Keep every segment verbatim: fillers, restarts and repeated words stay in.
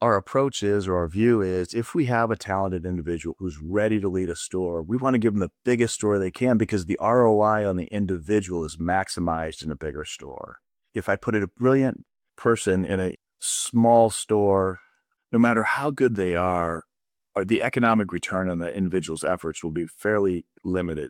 our approach is, or our view is, if we have a talented individual who's ready to lead a store, we want to give them the biggest store they can because the R O I on the individual is maximized in a bigger store. If I put a brilliant person in a small store, no matter how good they are, or the economic return on the individual's efforts will be fairly limited.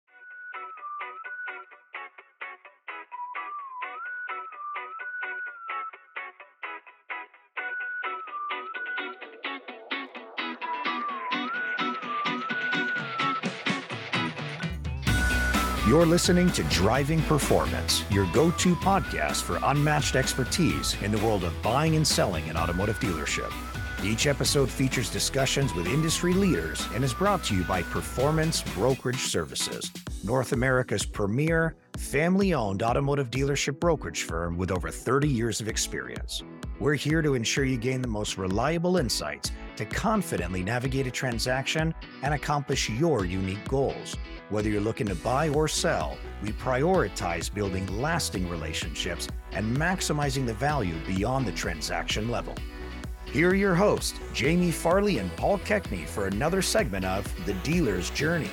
You're listening to Driving Performance, your go-to podcast for unmatched expertise in the world of buying and selling an automotive dealership. Each episode features discussions with industry leaders and is brought to you by Performance Brokerage Services, North America's premier, family-owned automotive dealership brokerage firm with over thirty years of experience. We're here to ensure you gain the most reliable insights to confidently navigate a transaction and accomplish your unique goals. Whether you're looking to buy or sell, we prioritize building lasting relationships and maximizing the value beyond the transaction level. Here are your hosts, Jamie Farley and Paul Keckney, for another segment of The Dealer's Journey.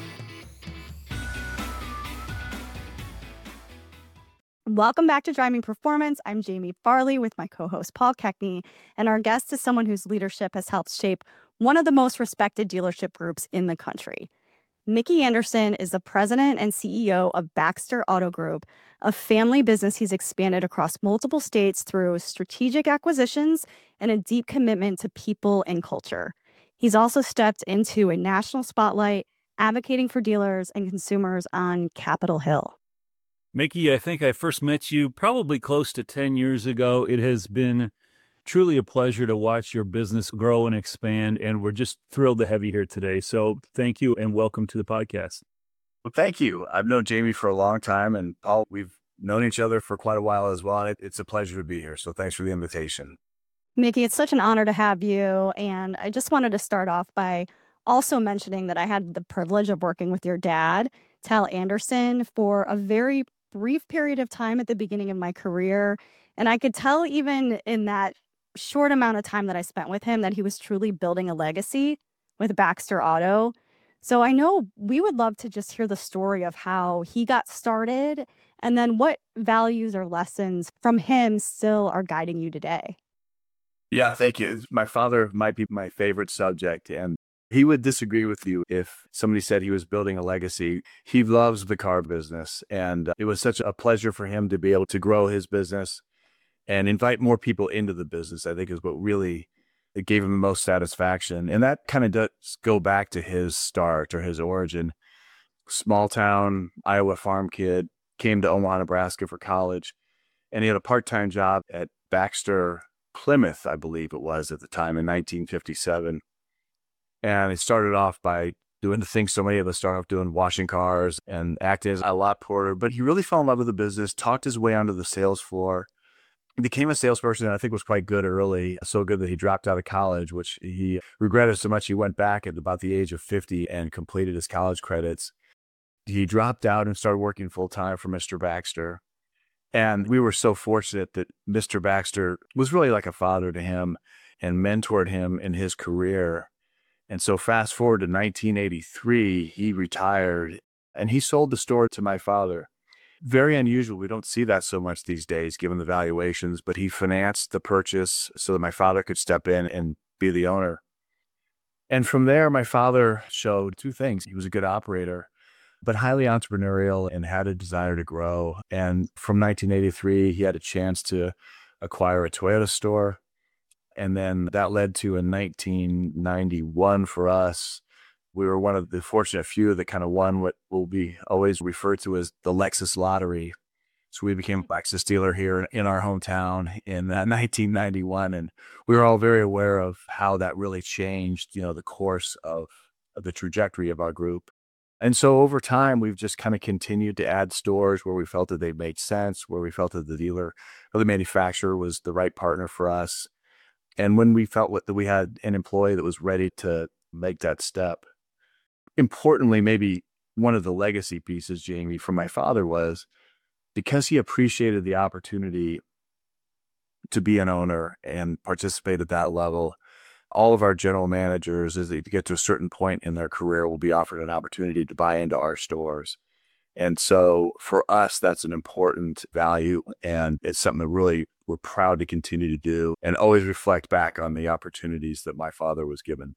Welcome back to Driving Performance. I'm Jamie Farley with my co-host Paul Keckney, and our guest is someone whose leadership has helped shape one of the most respected dealership groups in the country. Mickey Anderson is the president and C E O of Baxter Auto Group, a family business he's expanded across multiple states through strategic acquisitions and a deep commitment to people and culture. He's also stepped into a national spotlight, advocating for dealers and consumers on Capitol Hill. Mickey, I think I first met you probably close to ten years ago. It has been truly a pleasure to watch your business grow and expand, and we're just thrilled to have you here today. So thank you and welcome to the podcast. Well, thank you. I've known Jamie for a long time, and Paul, we've known each other for quite a while as well. And it, it's a pleasure to be here. So thanks for the invitation. Mickey, it's such an honor to have you. And I just wanted to start off by also mentioning that I had the privilege of working with your dad, Tal Anderson, for a very brief period of time at the beginning of my career. And I could tell even in that short amount of time that I spent with him that he was truly building a legacy with Baxter Auto. So I know we would love to just hear the story of how he got started and then what values or lessons from him still are guiding you today. Yeah, thank you. My father might be my favorite subject, and he would disagree with you if somebody said he was building a legacy. He loves the car business, and it was such a pleasure for him to be able to grow his business and invite more people into the business, I think is what really it gave him the most satisfaction. And that kind of does go back to his start or his origin. Small town Iowa farm kid, came to Omaha, Nebraska for college, and he had a part-time job at Baxter Plymouth, I believe it was at the time, in nineteen fifty-seven. And he started off by doing the things so many of us start off doing, washing cars and acting as a lot porter. But he really fell in love with the business, talked his way onto the sales floor. He became a salesperson that I think was quite good early, so good that he dropped out of college, which he regretted so much. He went back at about the age of fifty and completed his college credits. He dropped out and started working full-time for Mister Baxter. And we were so fortunate that Mister Baxter was really like a father to him and mentored him in his career. And so fast forward to nineteen eighty-three, he retired and he sold the store to my father. Very unusual. We don't see that so much these days, given the valuations, but he financed the purchase so that my father could step in and be the owner. And from there, my father showed two things. He was a good operator, but highly entrepreneurial and had a desire to grow. And from nineteen eighty-three, he had a chance to acquire a Toyota store. And then that led to in nineteen ninety-one for us, we were one of the fortunate few that kind of won what will be always referred to as the Lexus lottery. So we became a Lexus dealer here in our hometown in uh, nineteen ninety-one. And we were all very aware of how that really changed, you know, the course of, of the trajectory of our group. And so over time, we've just kind of continued to add stores where we felt that they made sense, where we felt that the dealer or the manufacturer was the right partner for us. And when we felt that we had an employee that was ready to make that step. Importantly, maybe one of the legacy pieces, Jamie, from my father was because he appreciated the opportunity to be an owner and participate at that level. All of our general managers, as they get to a certain point in their career, will be offered an opportunity to buy into our stores. And so for us, that's an important value. And it's something that really we're proud to continue to do and always reflect back on the opportunities that my father was given.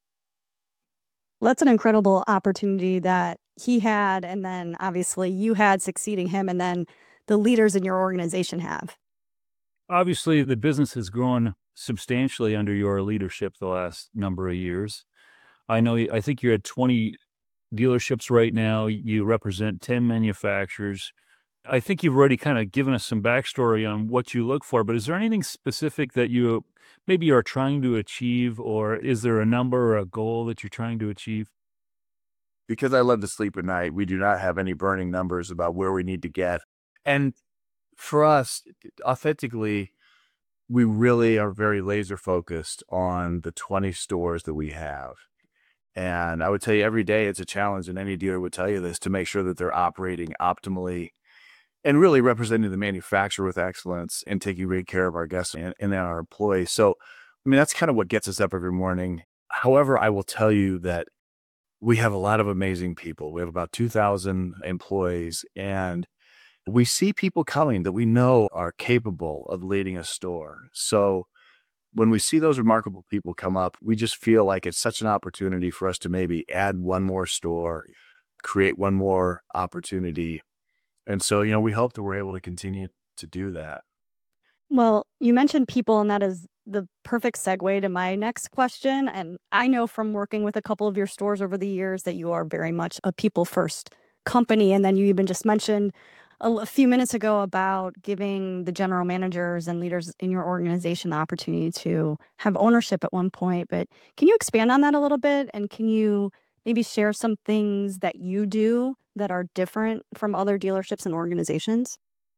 Well, that's an incredible opportunity that he had. And then obviously you had succeeding him, and then the leaders in your organization have. Obviously, the business has grown substantially under your leadership the last number of years. I know, I think you're at twenty dealerships right now. You represent ten manufacturers. I think you've already kind of given us some backstory on what you look for, but is there anything specific that you maybe are trying to achieve, or is there a number or a goal that you're trying to achieve? Because I love to sleep at night, we do not have any burning numbers about where we need to get. And for us, authentically, we really are very laser focused on the twenty stores that we have. And I would tell you every day it's a challenge, and any dealer would tell you this, to make sure that they're operating optimally and really representing the manufacturer with excellence and taking great care of our guests and, and our employees. So, I mean, that's kind of what gets us up every morning. However, I will tell you that we have a lot of amazing people. We have about two thousand employees, and we see people coming that we know are capable of leading a store. So when we see those remarkable people come up, we just feel like it's such an opportunity for us to maybe add one more store, create one more opportunity. And so, you know, we hope that we're able to continue to do that. Well, you mentioned people, and that is the perfect segue to my next question. And I know from working with a couple of your stores over the years that you are very much a people first company. And then you even just mentioned a, a few minutes ago about giving the general managers and leaders in your organization the opportunity to have ownership at one point. But can you expand on that a little bit? And can you maybe share some things that you do that are different from other dealerships and organizations?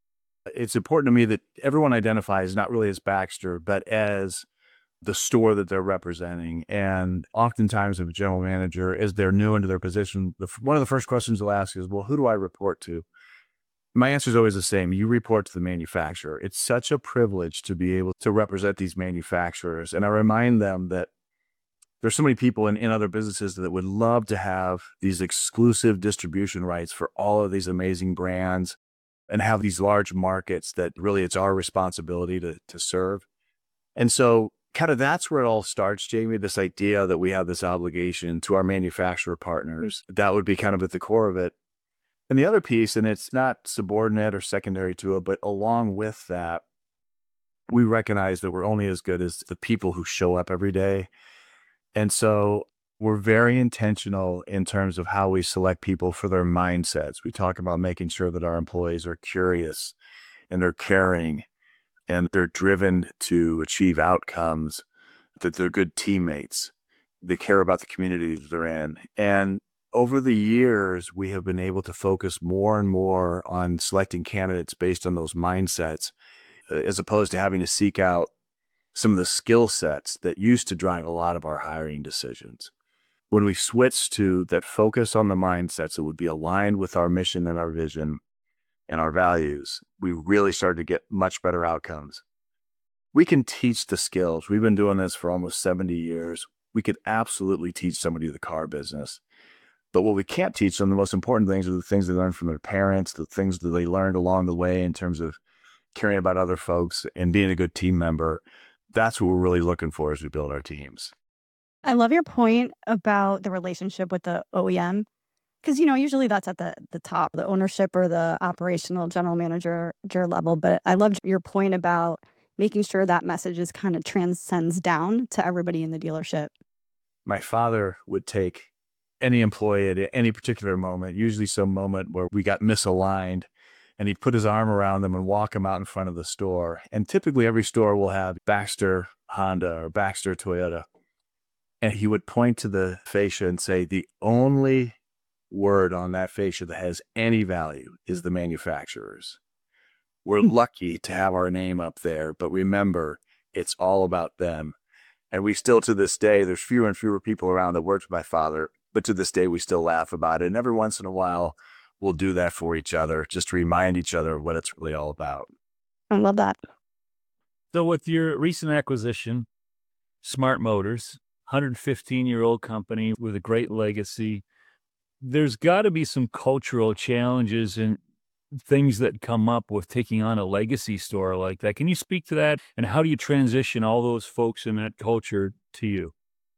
It's important to me that everyone identifies not really as Baxter, but as the store that they're representing. And oftentimes, if a general manager, as they're new into their position, the, one of the first questions they'll ask is, well, who do I report to? My answer is always the same. You report to the manufacturer. It's such a privilege to be able to represent these manufacturers. And I remind them that there's so many people in, in other businesses that would love to have these exclusive distribution rights for all of these amazing brands and have these large markets that really it's our responsibility to, to serve. And so kind of that's where it all starts, Jamie, this idea that we have this obligation to our manufacturer partners. That would be kind of at the core of it. And the other piece, and it's not subordinate or secondary to it, but along with that, we recognize that we're only as good as the people who show up every day. And so we're very intentional in terms of how we select people for their mindsets. We talk about making sure that our employees are curious and they're caring and they're driven to achieve outcomes, that they're good teammates. They care about the communities they're in. And over the years, we have been able to focus more and more on selecting candidates based on those mindsets, as opposed to having to seek out some of the skill sets that used to drive a lot of our hiring decisions. When we switched to that focus on the mindsets that would be aligned with our mission and our vision and our values, we really started to get much better outcomes. We can teach the skills. We've been doing this for almost seventy years. We could absolutely teach somebody the car business. But what we can't teach them, the most important things are the things they learn from their parents, the things that they learned along the way in terms of caring about other folks and being a good team member. That's what we're really looking for as we build our teams. I love your point about the relationship with the O E M, because, you know, usually that's at the, the top, the ownership or the operational general manager level. But I loved your point about making sure that message is kind of transcends down to everybody in the dealership. My father would take any employee at any particular moment, usually some moment where we got misaligned, and he'd put his arm around them and walk them out in front of the store. And typically every store will have Baxter Honda or Baxter Toyota. And he would point to the fascia and say, the only word on that fascia that has any value is the manufacturer's. We're lucky to have our name up there, but remember, it's all about them. And we still, to this day, there's fewer and fewer people around that worked with my father, but to this day, we still laugh about it. And every once in a while, we'll do that for each other, just to remind each other of what it's really all about. I love that. So with your recent acquisition, Smart Motors, one hundred fifteen year old company with a great legacy, there's got to be some cultural challenges and things that come up with taking on a legacy store like that. Can you speak to that? And how do you transition all those folks in that culture to you?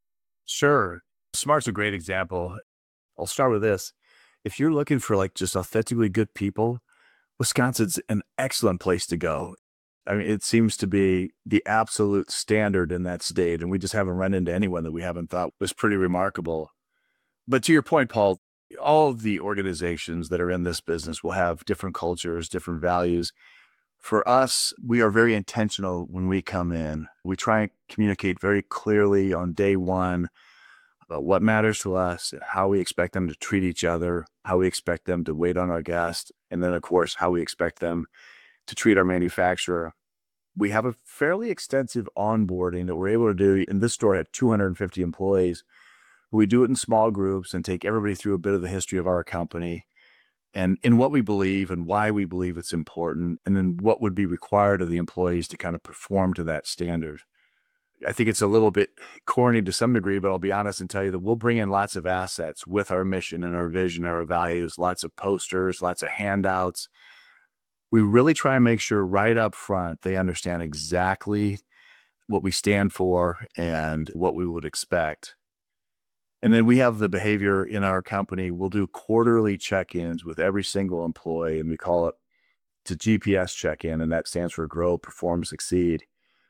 Sure. Smart's a great example. I'll start with this. If you're looking for like just authentically good people, Wisconsin's an excellent place to go. I mean, it seems to be the absolute standard in that state, and we just haven't run into anyone that we haven't thought was pretty remarkable. But to your point, Paul, all of the organizations that are in this business will have different cultures, different values. For us, we are very intentional when we come in. We try and communicate very clearly on day one about what matters to us, how we expect them to treat each other, how we expect them to wait on our guests, and then, of course, how we expect them to treat our manufacturer. We have a fairly extensive onboarding that we're able to do. In this store, at two hundred fifty employees. We do it in small groups and take everybody through a bit of the history of our company and in what we believe and why we believe it's important, and then what would be required of the employees to kind of perform to that standard. I think it's a little bit corny to some degree, but I'll be honest and tell you that we'll bring in lots of assets with our mission and our vision, our values, lots of posters, lots of handouts. We really try and make sure right up front they understand exactly what we stand for and what we would expect. And then we have the behavior in our company. We'll do quarterly check-ins with every single employee, and we call it the G P S check-in, and that stands for Grow, Perform, Succeed.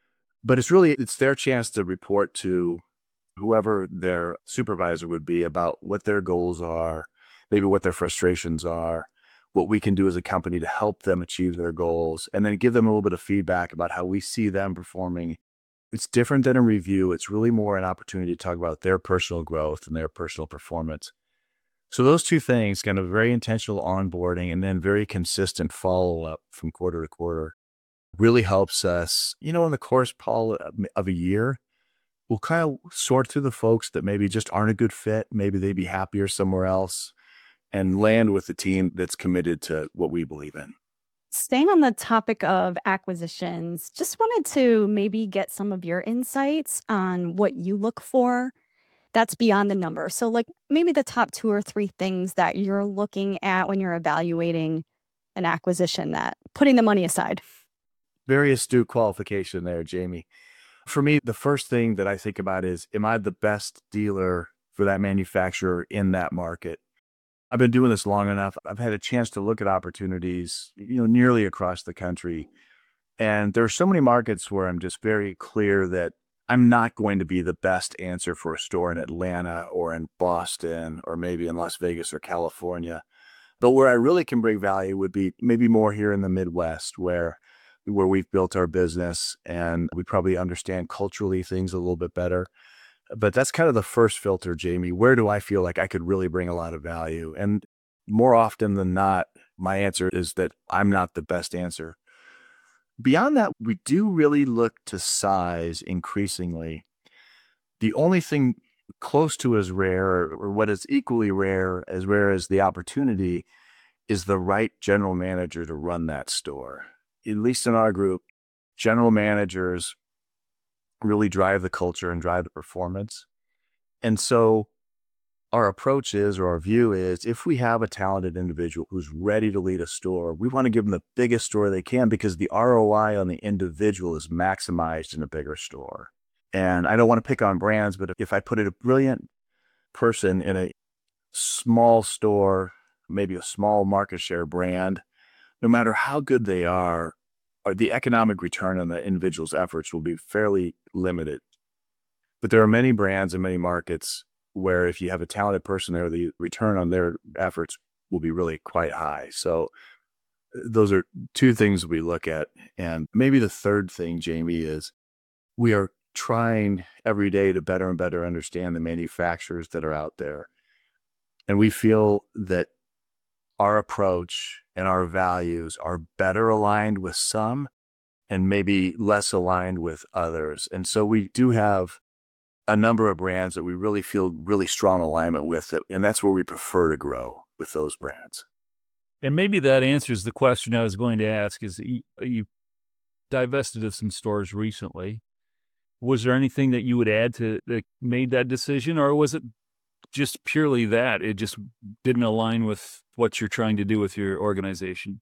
But it's really, it's their chance to report to whoever their supervisor would be about what their goals are, maybe what their frustrations are, what we can do as a company to help them achieve their goals, and then give them a little bit of feedback about how we see them performing. It's different than a review. It's really more an opportunity to talk about their personal growth and their personal performance. So those two things, kind of very intentional onboarding and then very consistent follow-up from quarter to quarter, really helps us. You know, in the course, Paul, of a year, we'll kind of sort through the folks that maybe just aren't a good fit. Maybe they'd be happier somewhere else, and land with the team that's committed to what we believe in. Staying on the topic of acquisitions, just wanted to maybe get some of your insights on what you look for that's beyond the number. So, like maybe the top two or three things that you're looking at when you're evaluating an acquisition, that putting the money aside. Very astute qualification there, Jamie. For me, the first thing that I think about is, am I the best dealer for that manufacturer in that market? I've been doing this long enough. I've had a chance to look at opportunities, you know, nearly across the country. And there are so many markets where I'm just very clear that I'm not going to be the best answer for a store in Atlanta or in Boston or maybe in Las Vegas or California. But where I really can bring value would be maybe more here in the Midwest, where where we've built our business and we probably understand culturally things a little bit better. But that's kind of the first filter, Jamie. Where do I feel like I could really bring a lot of value? And more often than not, my answer is that I'm not the best answer. Beyond that, we do really look to size increasingly. The only thing close to as rare, or what is equally rare, as rare as the opportunity, is the right general manager to run that store. At least in our group, general managers really drive the culture and drive the performance. And so our approach is, or our view is, if we have a talented individual who's ready to lead a store, we want to give them the biggest store they can, because the R O I on the individual is maximized in a bigger store. And I don't want to pick on brands, but if I put a brilliant person in a small store, maybe a small market share brand, no matter how good they are, or the economic return on the individual's efforts will be fairly limited. But there are many brands and many markets where if you have a talented person there, the return on their efforts will be really quite high. So those are two things we look at. And maybe the third thing, Jamie, is we are trying every day to better and better understand the manufacturers that are out there. And we feel that our approach and our values are better aligned with some and maybe less aligned with others. And so we do have a number of brands that we really feel really strong alignment with, and that's where we prefer to grow, with those brands. And maybe that answers the question I was going to ask, is you, you divested of some stores recently. Was there anything that you would add to that made that decision, or was it just purely that it just didn't align with what you're trying to do with your organization?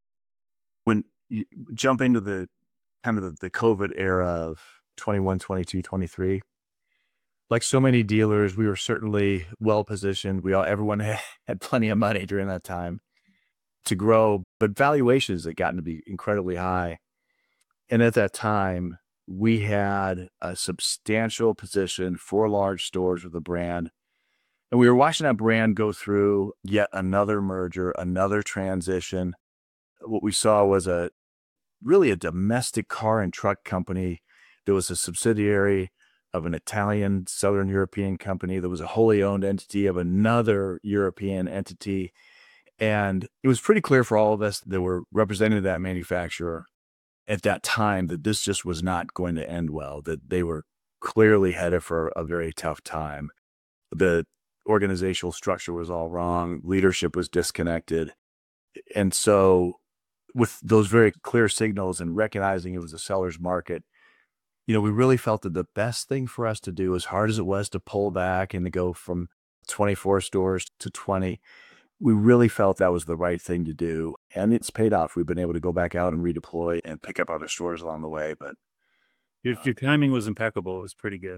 When you jump into the kind of the, the COVID era of twenty-one, twenty-two, twenty-three, like so many dealers, we were certainly well positioned. We all, everyone had, had plenty of money during that time to grow, but valuations had gotten to be incredibly high. And at that time, we had a substantial position for large stores with a brand. And we were watching that brand go through yet another merger, another transition. What we saw was a really a domestic car and truck company. There was a subsidiary of an Italian Southern European company. There was a wholly owned entity of another European entity. And it was pretty clear for all of us that were representing that manufacturer at that time that this just was not going to end well, that they were clearly headed for a very tough time. The organizational structure was all wrong. Leadership was disconnected. And so with those very clear signals and recognizing it was a seller's market, you know, we really felt that the best thing for us to do, as hard as it was to pull back and to go from twenty-four stores to twenty, we really felt that was the right thing to do. And it's paid off. We've been able to go back out and redeploy and pick up other stores along the way. But Your, your timing was impeccable. It was pretty good.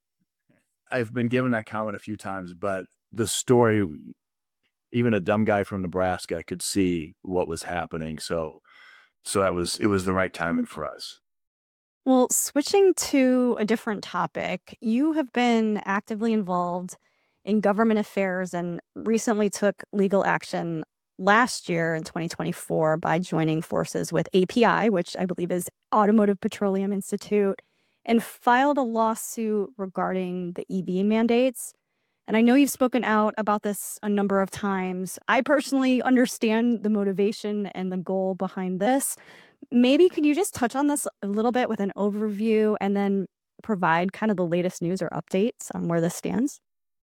I've been given that comment a few times, but the story, even a dumb guy from Nebraska could see what was happening. So, so that was, it was the right timing for us. Well, switching to a different topic, you have been actively involved in government affairs and recently took legal action last year in twenty twenty-four by joining forces with A P I, which I believe is Automotive Petroleum Institute, and filed a lawsuit regarding the E V mandates. And I know you've spoken out about this a number of times. I personally understand the motivation and the goal behind this. Maybe could you just touch on this a little bit with an overview and then provide kind of the latest news or updates on where this stands?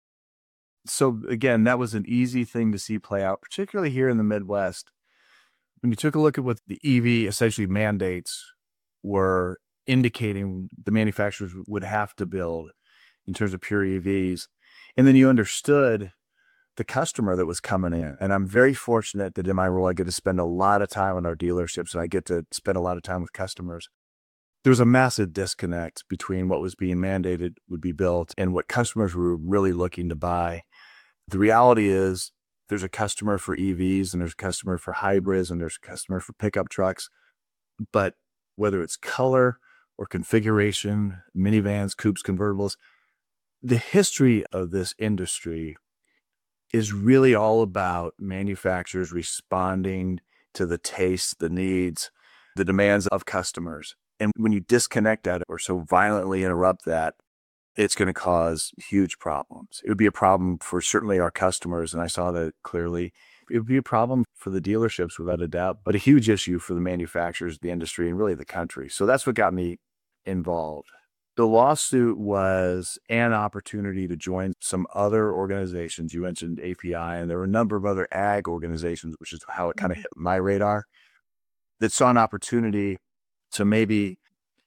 So again, that was an easy thing to see play out, particularly here in the Midwest. When you took a look at what the E V essentially mandates were indicating the manufacturers would have to build in terms of pure E Vs, and then you understood the customer that was coming in. And I'm very fortunate that in my role, I get to spend a lot of time in our dealerships and I get to spend a lot of time with customers. There was a massive disconnect between what was being mandated would be built and what customers were really looking to buy. The reality is there's a customer for E Vs and there's a customer for hybrids and there's a customer for pickup trucks. But whether it's color or configuration, minivans, coupes, convertibles, the history of this industry is really all about manufacturers responding to the tastes, the needs, the demands of customers. And when you disconnect that or so violently interrupt that, it's going to cause huge problems. It would be a problem for certainly our customers, and I saw that clearly. It would be a problem for the dealerships without a doubt, but a huge issue for the manufacturers, the industry, and really the country. So that's what got me involved. The lawsuit was an opportunity to join some other organizations. You mentioned A P I, and there were a number of other ag organizations, which is how it kind of hit my radar, that saw an opportunity to maybe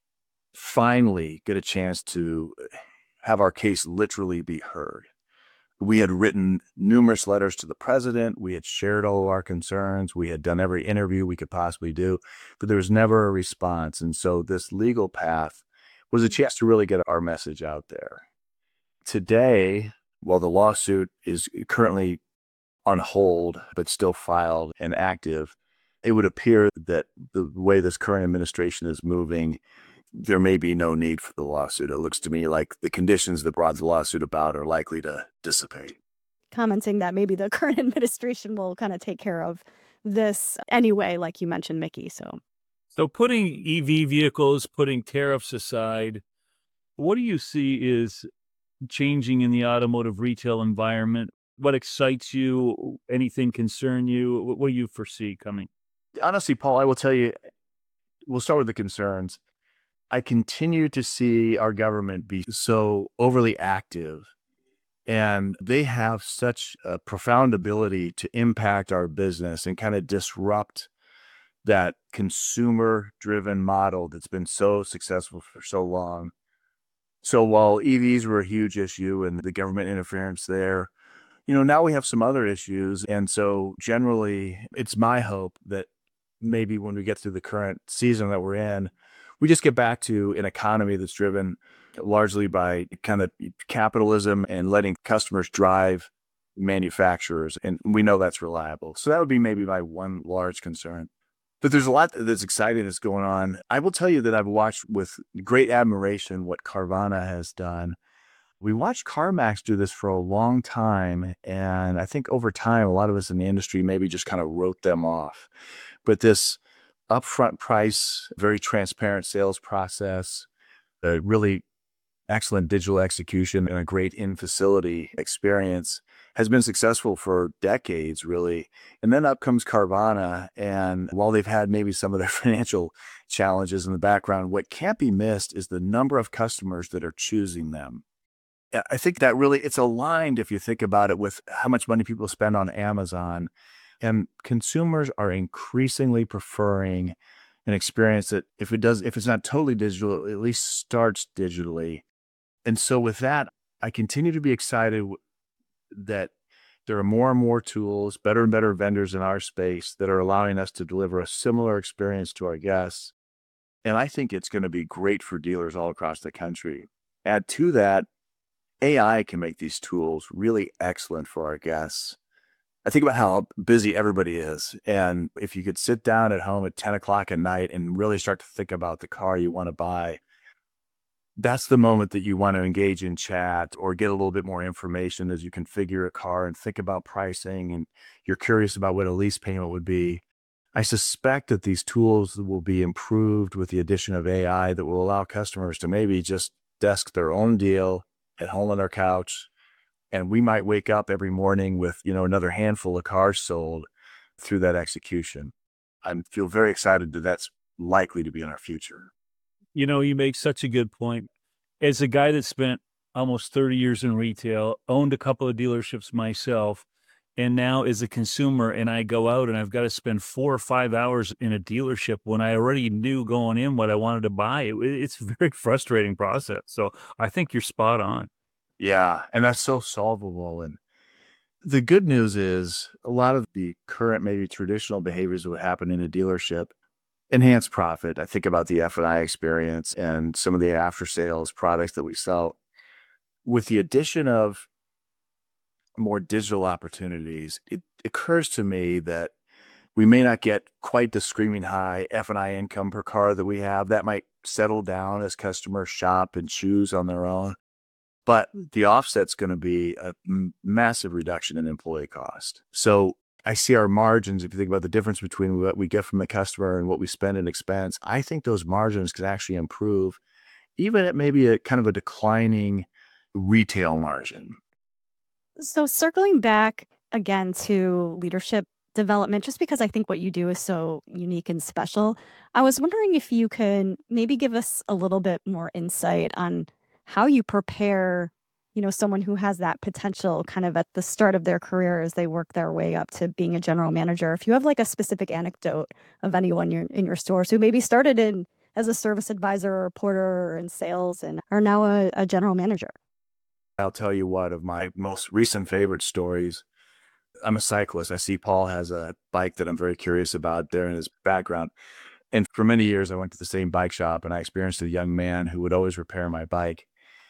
finally get a chance to have our case literally be heard. We had written numerous letters to the president. We had shared all of our concerns. We had done every interview we could possibly do, but there was never a response. And so this legal path was a chance to really get our message out there. Today, while the lawsuit is currently on hold, but still filed and active, it would appear that the way this current administration is moving, there may be no need for the lawsuit. It looks to me like the conditions that brought the lawsuit about are likely to dissipate. Commenting that maybe the current administration will kind of take care of this anyway, like you mentioned, Mickey. So, so putting E V vehicles, putting tariffs aside, what do you see is changing in the automotive retail environment? What excites you? Anything concern you? What do you foresee coming? Honestly, Paul, I will tell you, we'll start with the concerns. I continue to see our government be so overly active, and they have such a profound ability to impact our business and kind of disrupt that consumer-driven model that's been so successful for so long. So while E Vs were a huge issue and the government interference there, you know, now we have some other issues. And so generally, it's my hope that maybe when we get through the current season that we're in, we just get back to an economy that's driven largely by kind of capitalism and letting customers drive manufacturers. And we know that's reliable. So that would be maybe my one large concern. But there's a lot that's exciting that's going on. I will tell you that I've watched with great admiration what Carvana has done. We watched CarMax do this for a long time. And I think over time, a lot of us in the industry maybe just kind of wrote them off. But this upfront price, very transparent sales process, a really excellent digital execution, and a great in-facility experience has been successful for decades, really. And then up comes Carvana. And while they've had maybe some of their financial challenges in the background, what can't be missed is the number of customers that are choosing them. I think that really, it's aligned, if you think about it, with how much money people spend on Amazon. And consumers are increasingly preferring an experience that if it does, if it's not totally digital, it at least starts digitally. And so with that, I continue to be excited that there are more and more tools, better and better vendors in our space that are allowing us to deliver a similar experience to our guests. And I think it's going to be great for dealers all across the country. Add to that, A I can make these tools really excellent for our guests. I think about how busy everybody is. And if you could sit down at home at ten o'clock at night and really start to think about the car you want to buy, that's the moment that you want to engage in chat or get a little bit more information as you configure a car and think about pricing, and you're curious about what a lease payment would be. I suspect that these tools will be improved with the addition of A I that will allow customers to maybe just desk their own deal at home on their couch. And we might wake up every morning with, you know, another handful of cars sold through that execution. I feel very excited that that's likely to be in our future. You know, you make such a good point. As a guy that spent almost thirty years in retail, owned a couple of dealerships myself, and now as a consumer, and I go out and I've got to spend four or five hours in a dealership when I already knew going in what I wanted to buy. It, it's a very frustrating process. So I think you're spot on. Yeah, and that's so solvable. And the good news is a lot of the current, maybe traditional behaviors that would happen in a dealership enhance profit. I think about the F and I experience and some of the after sales products that we sell. With the addition of more digital opportunities, it occurs to me that we may not get quite the screaming high F and I income per car that we have. That might settle down as customers shop and choose on their own. But the offset's going to be a m- massive reduction in employee cost. So I see our margins, if you think about the difference between what we get from the customer and what we spend in expense, I think those margins can actually improve, even at maybe a kind of a declining retail margin. So circling back again to leadership development, just because I think what you do is so unique and special, I was wondering if you could maybe give us a little bit more insight on how you prepare, you know, someone who has that potential kind of at the start of their career as they work their way up to being a general manager. If you have like a specific anecdote of anyone in your, in your stores who maybe started in as a service advisor or a porter or in sales and are now a, a general manager. I'll tell you what, of my most recent favorite stories, I'm a cyclist. I see Paul has a bike that I'm very curious about there in his background. And for many years, I went to the same bike shop and I experienced a young man who would always repair my bike.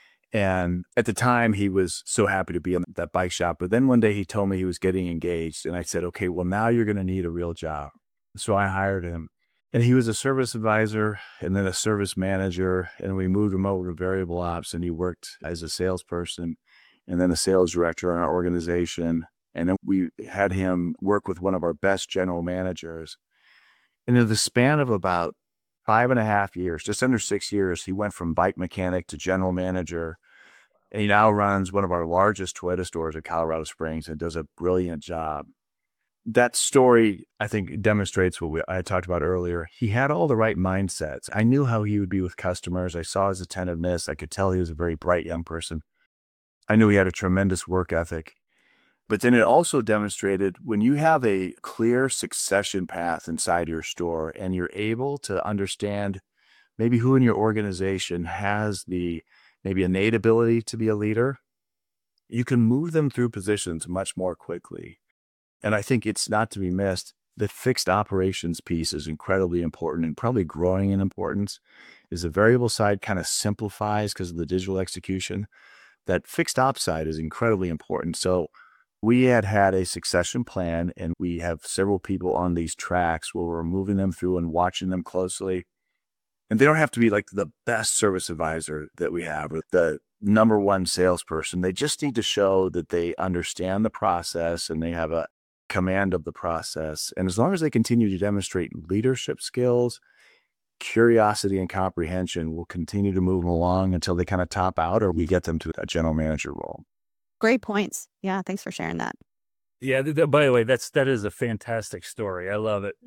And at the time, he was so happy to be in that bike shop. But then one day he told me he was getting engaged. And I said, okay, well, now you're going to need a real job. So I hired him. And he was a service advisor and then a service manager. And we moved him over to variable ops. And he worked as a salesperson and then a sales director in our organization. And then we had him work with one of our best general managers. And in the span of about five and a half years, just under six years, he went from bike mechanic to general manager. And he now runs one of our largest Toyota stores in Colorado Springs and does a brilliant job. That story, I think, demonstrates what we, I talked about earlier. He had all the right mindsets. I knew how he would be with customers. I saw his attentiveness. I could tell he was a very bright young person. I knew he had a tremendous work ethic. But then it also demonstrated when you have a clear succession path inside your store and you're able to understand maybe who in your organization has the maybe innate ability to be a leader, you can move them through positions much more quickly. And I think it's not to be missed. The fixed operations piece is incredibly important and probably growing in importance. Is the variable side kind of simplifies because of the digital execution. That fixed ops side is incredibly important. So we had had a succession plan, and we have several people on these tracks where we're moving them through and watching them closely. And they don't have to be like the best service advisor that we have or the number one salesperson. They just need to show that they understand the process and they have a command of the process. And as long as they continue to demonstrate leadership skills, curiosity and comprehension, we'll continue to move them along until they kind of top out or we get them to a general manager role. Great points. Yeah, thanks for sharing that. Yeah, th- th- by the way, that's that is a fantastic story. I love it.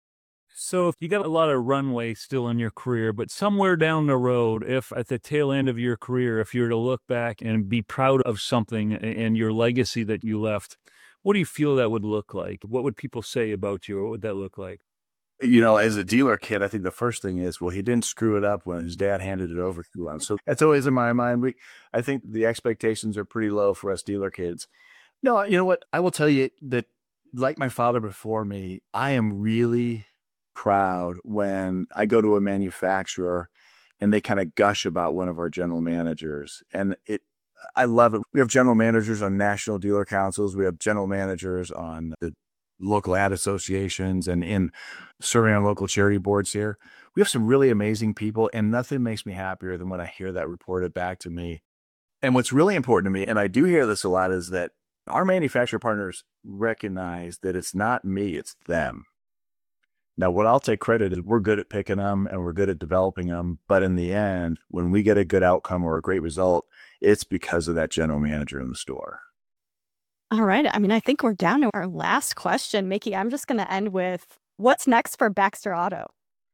So you got a lot of runway still in your career, but somewhere down the road, if at the tail end of your career, if you were to look back and be proud of something and your legacy that you left, what do you feel that would look like? What would people say about you? What would that look like? You know, as a dealer kid, I think the first thing is, well, he didn't screw it up when his dad handed it over to him. So that's always in my mind. We, I think the expectations are pretty low for us dealer kids. No, you know what? I will tell you that, like my father before me, I am really proud when I go to a manufacturer and they kind of gush about one of our general managers. And it, I love it. We have general managers on national dealer councils. We have general managers on the local ad associations and in serving on local charity boards here. We have some really amazing people, and nothing makes me happier than when I hear that reported back to me. And what's really important to me, and I do hear this a lot, is that our manufacturer partners recognize that it's not me, it's them. Now, what I'll take credit is we're good at picking them and we're good at developing them. But in the end, when we get a good outcome or a great result, it's because of that general manager in the store. All right. I mean, I think we're down to our last question. Mickey, I'm just going to end with what's next for Baxter Auto?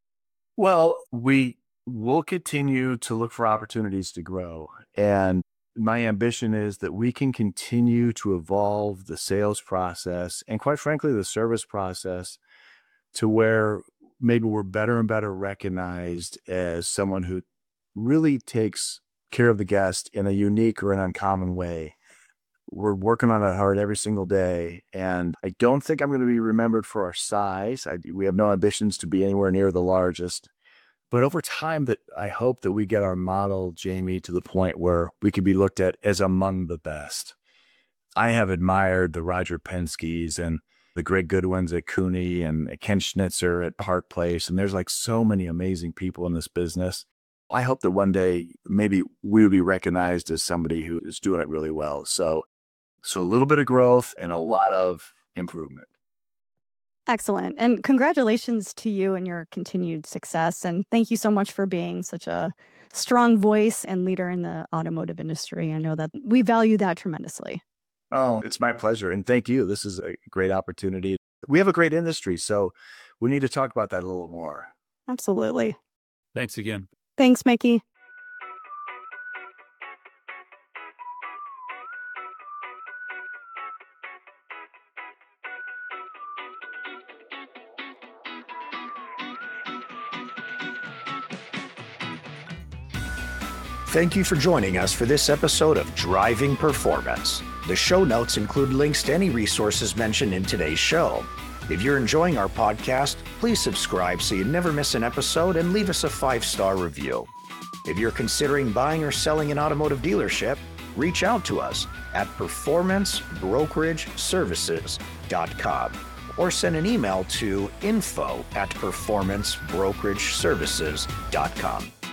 Well, we will continue to look for opportunities to grow. And my ambition is that we can continue to evolve the sales process and, quite frankly, the service process to where maybe we're better and better recognized as someone who really takes care of the guest in a unique or an uncommon way. We're working on it hard every single day. And I don't think I'm going to be remembered for our size. I, we have no ambitions to be anywhere near the largest. But over time, that I hope that we get our model, Jamie, to the point where we could be looked at as among the best. I have admired the Roger Penske's and the Greg Goodwins at Cooney and Ken Schnitzer at Park Place. And there's like so many amazing people in this business. I hope that one day maybe we will be recognized as somebody who is doing it really well. So, so a little bit of growth and a lot of improvement. Excellent. And congratulations to you and your continued success. And thank you so much for being such a strong voice and leader in the automotive industry. I know that we value that tremendously. Oh, it's my pleasure. And thank you. This is a great opportunity. We have a great industry, so we need to talk about that a little more. Absolutely. Thanks again. Thanks, Mickey. Thank you for joining us for this episode of Driving Performance. The show notes include links to any resources mentioned in today's show. If you're enjoying our podcast, please subscribe so you never miss an episode and leave us a five-star review. If you're considering buying or selling an automotive dealership, reach out to us at performance brokerage services dot com or send an email to info at performance brokerage services dot com.